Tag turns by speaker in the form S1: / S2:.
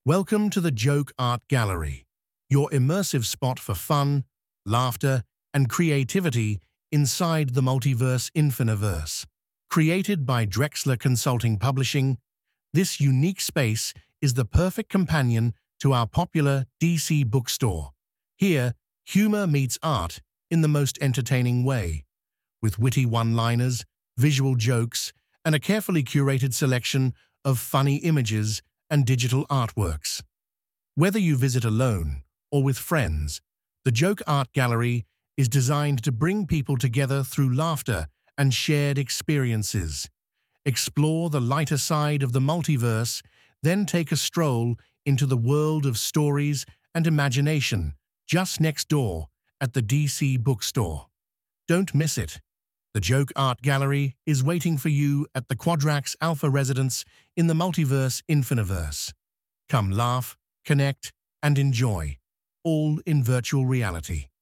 S1: Welcome to the Joke Art Gallery, your immersive spot for fun, laughter, and creativity inside the multiverse Infiniverse. Created by Drexler Consulting Publishing, this unique space is the perfect companion to our popular DC bookstore. Here, humor meets art in the most entertaining way, with witty one-liners, visual jokes, and a carefully curated selection of funny images and digital artworks. Whether you visit alone or with friends, the Joke Art Gallery is designed to bring people together through laughter and shared experiences. Explore the lighter side of the multiverse, then take a stroll into the world of stories and imagination just next door at the DC bookstore. Don't miss it. The Joke Art Gallery is waiting for you at the Quadrax Alpha Residence in the multiverse Infiniverse. Come laugh, connect, and enjoy, all in virtual reality.